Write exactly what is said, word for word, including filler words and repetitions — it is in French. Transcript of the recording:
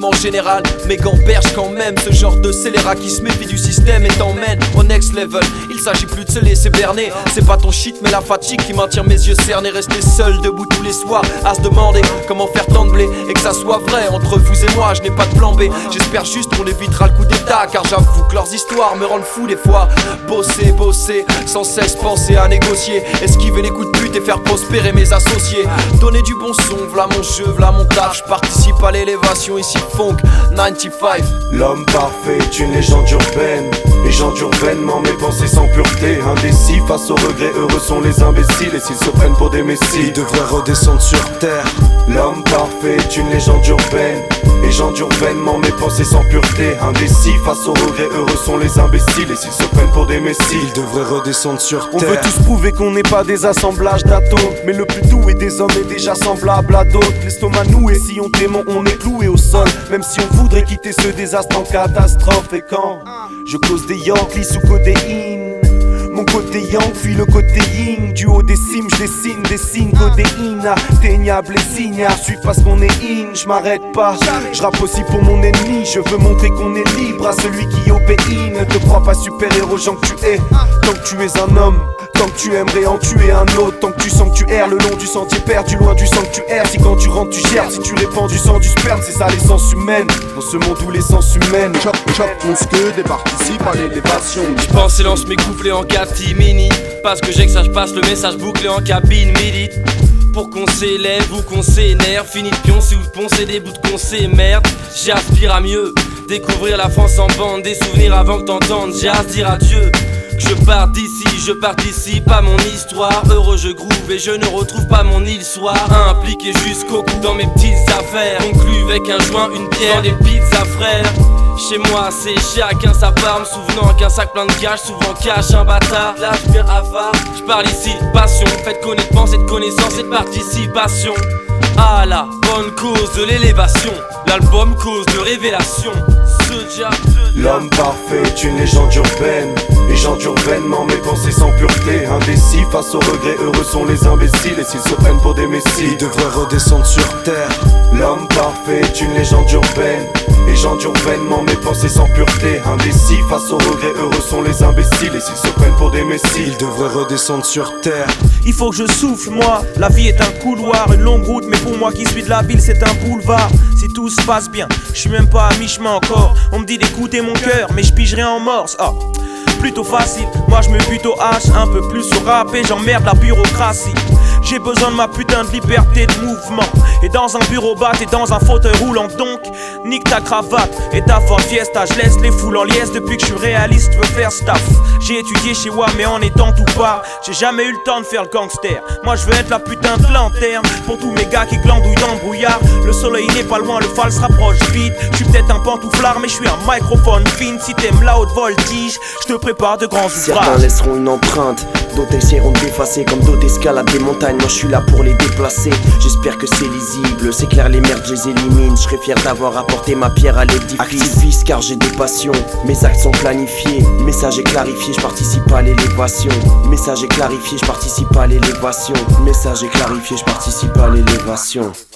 en général. Mes gants bergent quand même, ce genre de scélérat qui se méfie du système et t'emmène au next level. Il s'agit plus de se laisser berner, c'est pas ton shit mais la fatigue qui maintient mes yeux cernés. Rester seul debout tous les soirs à se demander comment faire tant de blé et que ça soit vrai entre vous et moi. Je n'ai pas de plan B, j'espère juste qu'on évitera le coup d'état, car j'avoue que leurs histoires me rendent fou des fois. Bosser, bosser, sans cesse penser à négocier, esquiver les coups de pute et faire prospérer mes associés. Donner du bon son, v'là mon jeu, v'là mon taf. Je participe à l'élévation ici funk quatre-vingt-quinze. L'homme parfait est une légende urbaine, légende urvainement mes pensées sans pureté. Indécis face aux regrets, heureux sont les imbéciles, et s'ils se prennent pour des messies, ils devraient redescendre sur terre. L'homme parfait est une légende urbaine, légende urvainement mes pensées sans pureté. Indécis face aux regrets, heureux sont les imbéciles, et s'ils se prennent pour des messies, ils devraient redescendre sur terre. On veut tous prouver qu'on n'est pas des assemblages d'atomes, mais le plus doux et des hommes est déjà semblable à d'autres. L'estomac noué, si on t'aimant on est cloué au sol, même si on voudrait quitter ce désastre en catastrophe. Et quand je cause des Yankees sous codéine, mon côté yang fuit le côté yin. Du haut des cimes je dessine des signes codéine, atteignable et signal. Je suis parce qu'on est in, je m'arrête pas. Je rappe aussi pour mon ennemi, je veux montrer qu'on est libre à celui qui obéit. Ne te crois pas supérieur aux gens que tu es, tant que tu es un homme. Tant que tu aimerais en tuer un autre, tant que tu sens que tu erres le long du sentier perdu, loin du sang que tu erres. Si quand tu rentres tu gères, si tu répands du sang, du sperme, c'est ça l'essence humaine. Dans ce monde où l'essence humaine chop chop pense que des participes à l'élévation. J'pense et lance mes couplets en catimini, parce que j'ai que ça je passe le message bouclé en cabine midi. Pour qu'on s'élève ou qu'on s'énerve, fini de pioncer ou de poncer des bouts de concé. Merde, j'aspire à mieux, découvrir la France en bande, des souvenirs avant que t'entendes jazz dire adieu. Je pars d'ici, je participe à mon histoire. Heureux je groove et je ne retrouve pas mon île soir. Impliqué jusqu'au cou dans mes petites affaires, conclu avec un joint, une bière, dans les pizzas frères. Chez moi c'est chacun sa part, me souvenant qu'un sac plein de cash souvent cache un bâtard. Là je viens avare, je parle ici de passion, faites connaître, pensée de connaissance et de participation. À la bonne cause de l'élévation, l'album cause de révélation. L'homme parfait est une légende urbaine, légende urvainement mes pensées sans pureté. Indécis face aux regrets, heureux sont les imbéciles, et s'ils se prennent pour des messies, ils devraient redescendre sur terre. L'homme parfait est une légende urbaine, légende urvainement mes pensées sans pureté. Indécis face aux regrets, heureux sont les imbéciles, et s'ils se prennent pour des messies, ils devraient redescendre sur terre. Il faut que je souffle moi, la vie est un couloir, une longue route, mais pour moi qui suis de la ville c'est un boulevard. Si tout se passe bien, je suis même pas à mi-chemin encore. On me dit d'écouter mon cœur, mais je pige rien en morse. Ah, plutôt facile, moi je me bute au H, un peu plus au rap et j'emmerde la bureaucratie. J'ai besoin de ma putain de liberté de mouvement, et dans un bureau bas t'es dans un fauteuil roulant. Donc nique ta cravate et ta Ford Fiesta. Je laisse les foules en liesse depuis que je suis réaliste, veux faire staff. J'ai étudié chez W A mais en étant tout part, j'ai jamais eu le temps de faire le gangster. Moi je veux être la putain de lanterne pour tous mes gars qui glandouillent dans le brouillard. Le soleil n'est pas loin, le phare se rapproche vite. Je suis peut-être un pantouflard mais je suis un microphone fine. Si t'aimes la haute voltige, je te prépare de grands ouvrages. Certains laisseront une empreinte, d'autres essaieront de d'effacer, comme d'autres escaladent des montagnes. Moi je suis là pour les déplacer, j'espère que c'est lisible. C'est clair, les merdes je les élimine, je serais fier d'avoir apporté ma pierre à l'édifice. Activiste car j'ai des passions, mes actes sont planifiés. Message est clarifié, je participe à l'élévation. Message est clarifié, je participe à l'élévation. Message est clarifié, je participe à l'élévation.